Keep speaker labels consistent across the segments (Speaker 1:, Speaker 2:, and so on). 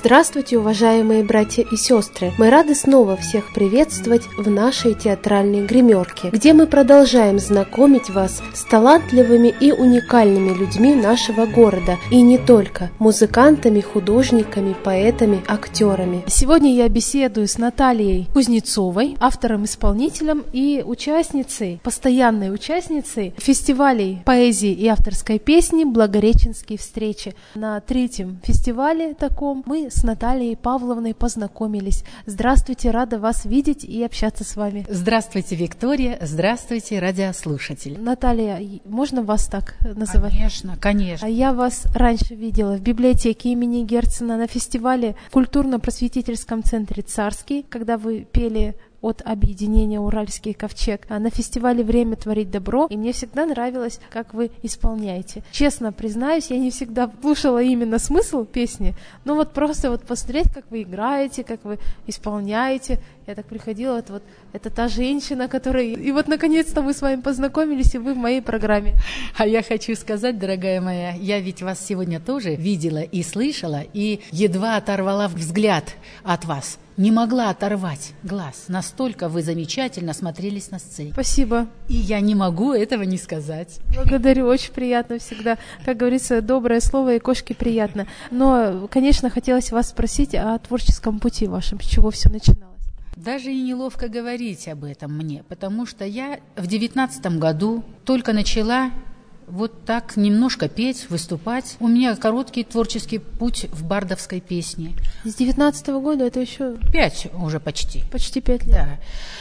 Speaker 1: Здравствуйте, уважаемые братья и сестры! Мы рады снова всех приветствовать в нашей театральной гримерке, где мы продолжаем знакомить вас с талантливыми и уникальными людьми нашего города, и не только, музыкантами, художниками, поэтами, актерами.
Speaker 2: Сегодня я беседую с Натальей Кузнецовой, автором-исполнителем и участницей, постоянной участницей фестивалей поэзии и авторской песни «Благореченские встречи». На третьем фестивале таком мы с Натальей Павловной познакомились. Здравствуйте, рада вас видеть и общаться с вами.
Speaker 3: Здравствуйте, Виктория. Здравствуйте, радиослушатели.
Speaker 2: Наталья, можно вас так называть?
Speaker 3: Конечно, конечно.
Speaker 2: Я вас раньше видела в библиотеке имени Герцена на фестивале в культурно-просветительском центре «Царский», когда вы пели от объединения «Уральский ковчег», на фестивале «Время творить добро», и мне всегда нравилось, как вы исполняете. Честно признаюсь, я не всегда слушала именно смысл песни, но вот просто вот посмотреть, как вы играете, как вы исполняете. Я так приходила, вот это та женщина, которая... И вот наконец-то мы с вами познакомились, и вы в моей программе.
Speaker 3: А я хочу сказать, дорогая моя, я ведь вас сегодня тоже видела и слышала, и едва оторвала взгляд от вас. Не могла оторвать глаз. Настолько вы замечательно смотрелись на сцене.
Speaker 2: Спасибо.
Speaker 3: И я не могу этого не сказать.
Speaker 2: Благодарю, очень приятно всегда. Как говорится, доброе слово и кошке приятно. Но, конечно, хотелось вас спросить о творческом пути вашем, с чего все начиналось.
Speaker 3: Даже и неловко говорить об этом мне, потому что я в 19 году только начала вот так немножко петь, выступать. У меня короткий творческий путь в бардовской песне.
Speaker 2: С 19-го года это еще...
Speaker 3: 5 уже почти.
Speaker 2: Почти 5 лет.
Speaker 3: Да.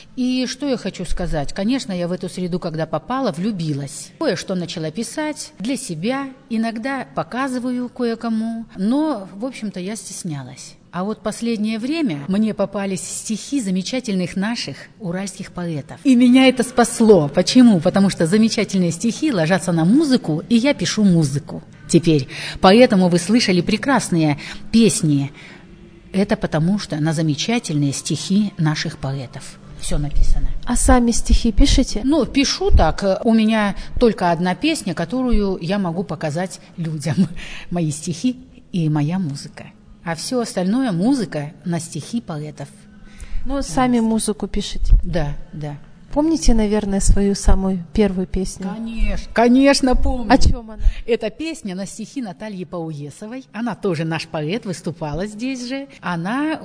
Speaker 3: И что я хочу сказать? Конечно, я в эту среду, когда попала, влюбилась. Кое-что начала писать для себя, иногда показываю кое-кому, но, в общем-то, я стеснялась. А вот последнее время мне попались стихи замечательных наших уральских поэтов. И меня это спасло. Почему? Потому что замечательные стихи ложатся на музыку, и я пишу музыку теперь. Поэтому вы слышали прекрасные песни. Это потому что на замечательные стихи наших поэтов все написано.
Speaker 2: А сами стихи пишете?
Speaker 3: Ну, пишу так. У меня только одна песня, которую я могу показать людям. Мои стихи и моя музыка. А все остальное музыка на стихи поэтов.
Speaker 2: Ну, сами музыку пишете?
Speaker 3: Да, да.
Speaker 2: Помните, наверное, свою самую первую песню?
Speaker 3: Конечно помню.
Speaker 2: О чем она?
Speaker 3: Это песня на стихи Натальи Пауесовой. Она тоже наш поэт, выступала здесь же. Она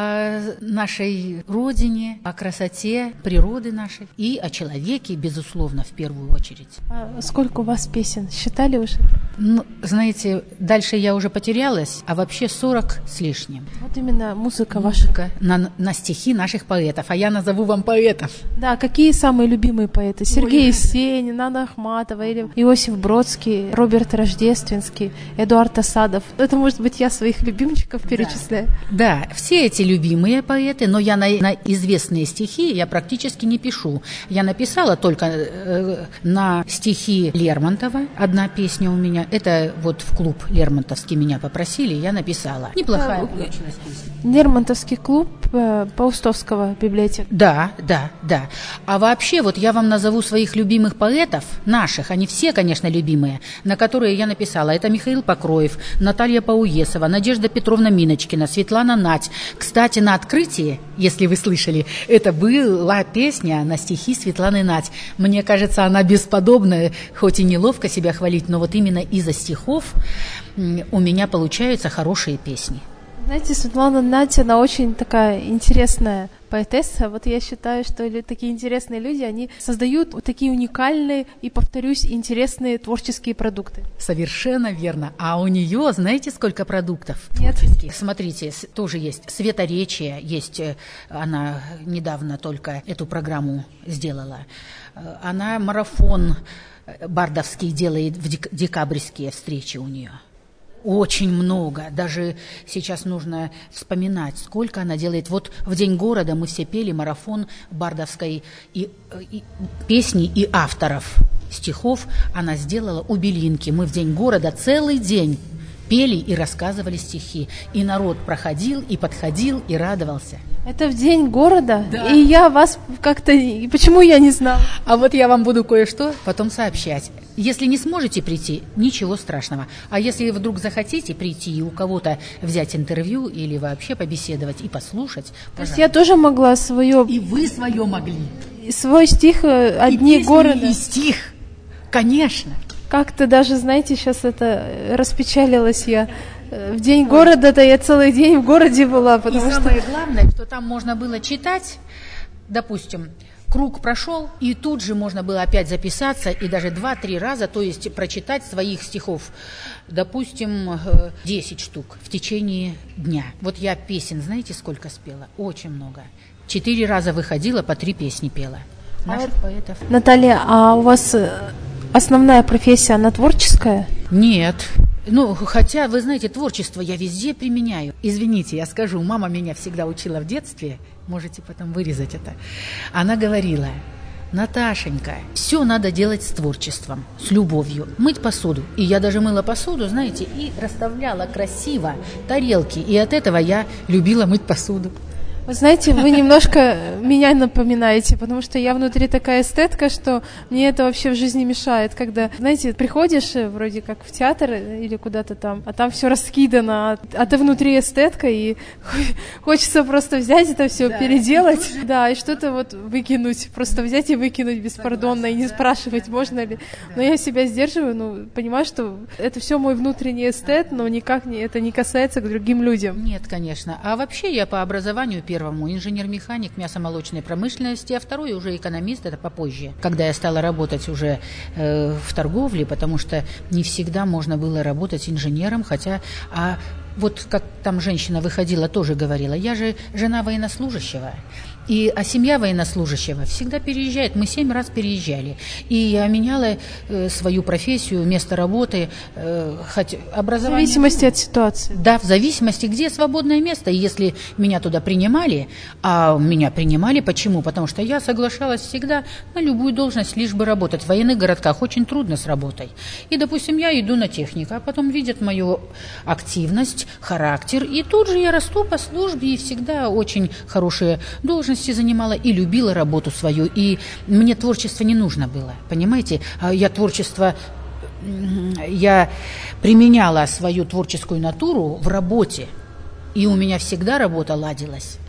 Speaker 3: о нашей родине, о красоте природы нашей и о человеке, безусловно, в первую очередь.
Speaker 2: А сколько у вас песен? Считали уже?
Speaker 3: Ну, знаете, дальше я уже потерялась, а вообще 40 с лишним.
Speaker 2: Вот именно музыка ваша.
Speaker 3: На стихи наших поэтов, а я назову вам поэтов.
Speaker 2: Да, какие самые любимые поэты? Сергей Есенин, Анна Ахматова, или Иосиф Бродский, Роберт Рождественский, Эдуард Асадов. Это, может быть, я своих любимчиков перечисляю.
Speaker 3: Да, все эти любимые поэты, но я на известные стихи я практически не пишу. Я написала только на стихи Лермонтова. Одна песня у меня. Это вот в клуб Лермонтовский меня попросили, я написала. Неплохая получилась песня.
Speaker 2: Лермонтовский клуб Паустовского библиотека.
Speaker 3: Да. А вообще, вот я вам назову своих любимых поэтов, наших, они все, конечно, любимые, на которые я написала. Это Михаил Покроев, Наталья Пауесова, Надежда Петровна Миночкина, Светлана Нать. Кстати, на открытии, если вы слышали, это была песня на стихи Светланы Нать. Мне кажется, она бесподобная, хоть и неловко себя хвалить, но вот именно из-за стихов у меня получаются хорошие песни.
Speaker 2: Знаете, Светлана Нать, она очень такая интересная поэтесса. Вот я считаю, что такие интересные люди, они создают вот такие уникальные и, повторюсь, интересные творческие продукты.
Speaker 3: Совершенно верно. А у нее, знаете, сколько продуктов
Speaker 2: творческих?
Speaker 3: Смотрите, тоже есть Светоречие, есть, она недавно только эту программу сделала. Она марафон бардовский делает, в декабрьские встречи у нее. Очень много. Даже сейчас нужно вспоминать, сколько она делает. Вот в День города мы все пели марафон бардовской и песни и авторов стихов. Она сделала у Белинки. Мы в День города целый день пели и рассказывали стихи. И народ проходил, и подходил, и радовался.
Speaker 2: Это в день города?
Speaker 3: Да.
Speaker 2: И я вас как-то... Почему я не знала?
Speaker 3: А вот я вам буду кое-что потом сообщать. Если не сможете прийти, ничего страшного. А если вдруг захотите прийти и у кого-то взять интервью или вообще побеседовать и послушать,
Speaker 2: То есть я тоже могла свое...
Speaker 3: И вы свое могли.
Speaker 2: Свой стих «О дне города».
Speaker 3: И стих, конечно.
Speaker 2: Как-то даже, знаете, сейчас это распечалилась я. В день города-то я целый день в городе была, потому
Speaker 3: и
Speaker 2: что...
Speaker 3: самое главное, что там можно было читать, допустим, круг прошел, и тут же можно было опять записаться, и даже 2-3 раза, то есть прочитать своих стихов, допустим, 10 штук в течение дня. Вот я песен, знаете, сколько спела? Очень много. 4 раза выходила, по 3 песни пела. Наших поэтов.
Speaker 2: Наталья, а у вас основная профессия, она творческая?
Speaker 3: Нет. Ну, хотя, вы знаете, творчество я везде применяю. Извините, я скажу, мама меня всегда учила в детстве, можете потом вырезать это. Она говорила: Наташенька, все надо делать с творчеством, с любовью. Мыть посуду. И я даже мыла посуду, знаете, и расставляла красиво тарелки. И от этого я любила мыть посуду.
Speaker 2: Вы знаете, вы немножко меня напоминаете, потому что я внутри такая эстетка, что мне это вообще в жизни мешает, когда, знаете, приходишь вроде как в театр или куда-то там, а там все раскидано, а ты внутри эстетка, и хочется просто взять это все, переделать, и что-то вот выкинуть, просто взять и выкинуть беспардонно, и не спрашивать, можно ли. Но я себя сдерживаю, понимаю, что это все мой внутренний эстет, но никак это не касается к другим людям.
Speaker 3: Нет, конечно. А вообще я по образованию первому инженер-механик мясомолочной промышленности, а второй уже экономист, это попозже, когда я стала работать уже в торговле, потому что не всегда можно было работать инженером, хотя, вот как там женщина выходила, тоже говорила, я же жена военнослужащего. А семья военнослужащего всегда переезжает. Мы 7 раз переезжали. И я меняла свою профессию, место работы, образование.
Speaker 2: В зависимости от ситуации.
Speaker 3: Да, в зависимости, где свободное место. И если меня туда принимали, а меня принимали, почему? Потому что я соглашалась всегда на любую должность, лишь бы работать. В военных городках очень трудно с работой. И, допустим, я иду на технику, а потом видят мою активность, характер. И тут же я расту по службе, и всегда очень хорошие должности занимала и любила работу свою, и мне творчество не нужно было, понимаете? Я применяла свою творческую натуру в работе, и у меня всегда работа ладилась.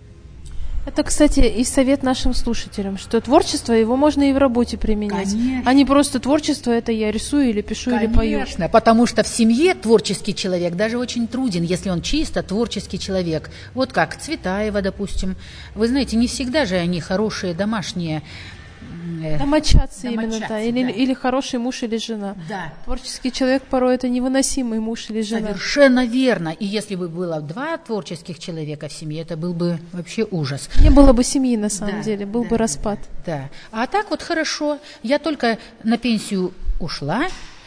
Speaker 2: Это, кстати, и совет нашим слушателям, что творчество, его можно и в работе применять.
Speaker 3: Конечно.
Speaker 2: А не просто творчество, это я рисую или пишу, или пою.
Speaker 3: Конечно, потому что в семье творческий человек даже очень труден, если он чисто творческий человек. Вот как Цветаева, допустим. Вы знаете, не всегда же они хорошие домашние.
Speaker 2: Домочадцы именно, да.
Speaker 3: Да.
Speaker 2: Или хороший муж или жена.
Speaker 3: Да.
Speaker 2: Творческий человек порой это невыносимый муж или жена.
Speaker 3: Совершенно верно. И если бы было 2 творческих человека в семье, это был бы вообще ужас.
Speaker 2: Не было бы семьи на самом деле, был бы распад.
Speaker 3: Да. А так вот хорошо. Я только на пенсию ушла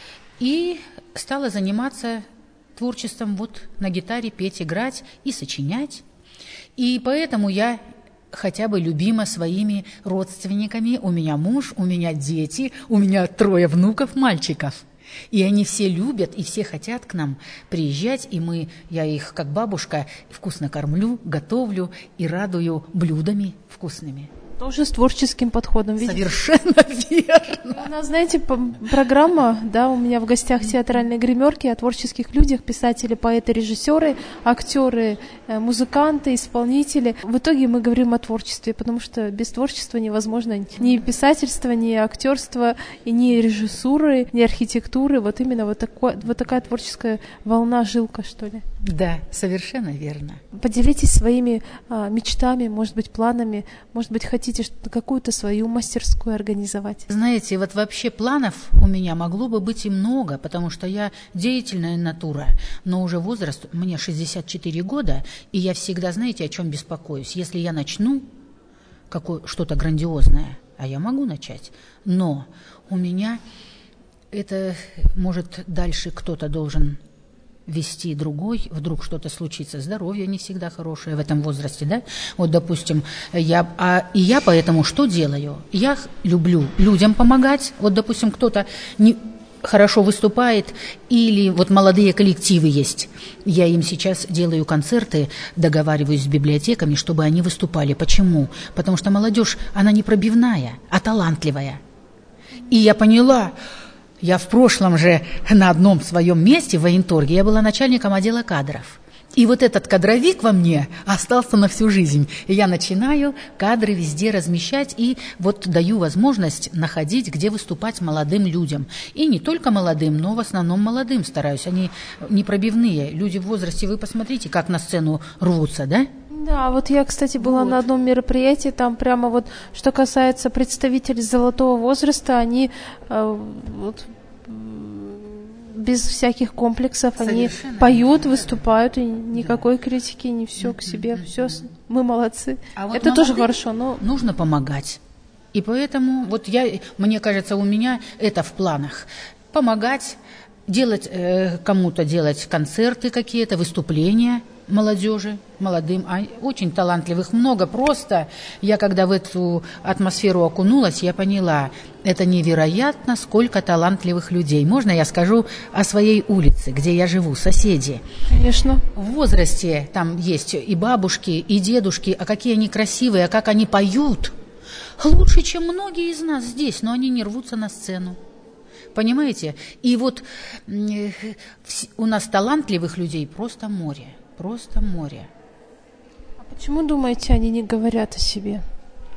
Speaker 3: и стала заниматься творчеством, вот на гитаре петь, играть и сочинять. И поэтому я хотя бы любима своими родственниками. У меня муж, у меня дети, у меня 3 внуков, мальчиков. И они все любят, и все хотят к нам приезжать, и я их, как бабушка, вкусно кормлю, готовлю и радую блюдами вкусными.
Speaker 2: Тоже с творческим подходом. Видите?
Speaker 3: Совершенно верно.
Speaker 2: У нас, знаете, программа, да, у меня в гостях театральные гримерки о творческих людях, писатели, поэты, режиссеры, актеры, музыканты, исполнители. В итоге мы говорим о творчестве, потому что без творчества невозможно ни писательство, ни актерство, и ни режиссуры, ни архитектуры. Вот именно вот такая творческая волна, жилка, что ли.
Speaker 3: Да, совершенно верно.
Speaker 2: Поделитесь своими мечтами, может быть, планами, может быть, хотите какую-то свою мастерскую организовать?
Speaker 3: Знаете, вот вообще планов у меня могло бы быть и много, потому что я деятельная натура, но уже возраст, мне 64 года, и я всегда, знаете, о чем беспокоюсь? Если я начну что-то грандиозное, а я могу начать, но у меня это, может, дальше кто-то должен вести другой, вдруг что-то случится, здоровье не всегда хорошее в этом возрасте, да? Вот, допустим, я поэтому что делаю? Я люблю людям помогать. Вот, допустим, кто-то хорошо выступает, или вот молодые коллективы есть. Я им сейчас делаю концерты, договариваюсь с библиотеками, чтобы они выступали. Почему? Потому что молодежь, она не пробивная, а талантливая. И я поняла, я в прошлом же на одном своем месте в военторге, я была начальником отдела кадров. И вот этот кадровик во мне остался на всю жизнь. И я начинаю кадры везде размещать и вот даю возможность находить, где выступать молодым людям. И не только молодым, но в основном молодым стараюсь. Они не пробивные. Люди в возрасте, вы посмотрите, как на сцену рвутся, да?
Speaker 2: Да, вот я, кстати, была на одном мероприятии, там прямо вот, что касается представителей золотого возраста, они без всяких комплексов, совершенно они поют, выступают, и никакой критики, не все к себе, все, мы молодцы. А вот это тоже хорошо, но
Speaker 3: нужно помогать. И поэтому вот мне кажется, у меня это в планах. Помогать, делать кому-то делать концерты какие-то, выступления молодежи, молодым, очень талантливых много. Просто я, когда в эту атмосферу окунулась, я поняла, это невероятно, сколько талантливых людей. Можно я скажу о своей улице, где я живу, соседи?
Speaker 2: Конечно.
Speaker 3: В возрасте там есть и бабушки, и дедушки, а какие они красивые, а как они поют. Лучше, чем многие из нас здесь, но они не рвутся на сцену. Понимаете? И вот у нас талантливых людей просто море. Просто море.
Speaker 2: А почему, думаете, они не говорят о себе?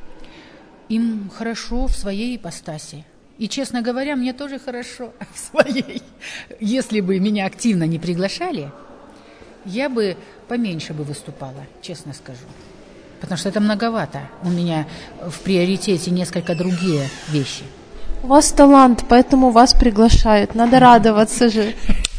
Speaker 3: Им хорошо в своей ипостаси. И, честно говоря, мне тоже хорошо в своей. Если бы меня активно не приглашали, я бы поменьше бы выступала, честно скажу. Потому что это многовато. У меня в приоритете несколько другие вещи.
Speaker 2: У вас талант, поэтому вас приглашают. Надо радоваться же.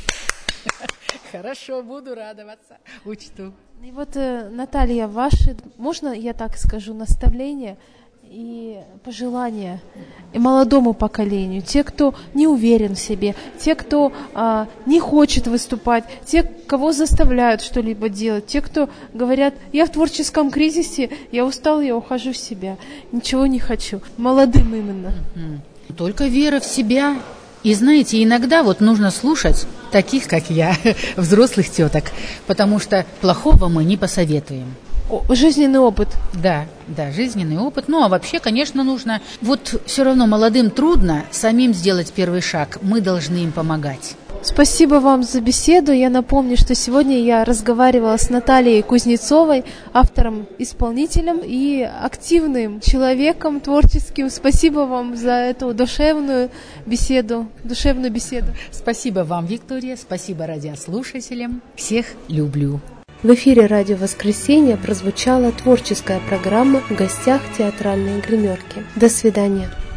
Speaker 3: Хорошо, буду радоваться, учту.
Speaker 2: И вот, Наталья, ваши, можно я так скажу, наставления и пожелания и молодому поколению, те, кто не уверен в себе, те, кто не хочет выступать, те, кого заставляют что-либо делать, те, кто говорят, я в творческом кризисе, я устал, я ухожу в себя, ничего не хочу. Молодым именно.
Speaker 3: Только вера в себя. И знаете, иногда вот нужно слушать таких, как я, взрослых теток, потому что плохого мы не посоветуем.
Speaker 2: Жизненный опыт.
Speaker 3: Да, жизненный опыт. Ну, а вообще, конечно, нужно... Вот все равно молодым трудно самим сделать первый шаг. Мы должны им помогать.
Speaker 2: Спасибо вам за беседу. Я напомню, что сегодня я разговаривала с Натальей Кузнецовой, автором-исполнителем и активным человеком творческим. Спасибо вам за эту душевную беседу.
Speaker 3: Спасибо вам, Виктория. Спасибо радиослушателям. Всех люблю.
Speaker 1: В эфире «Радио Воскресенье» прозвучала творческая программа «В гостях театральной гримерки». До свидания.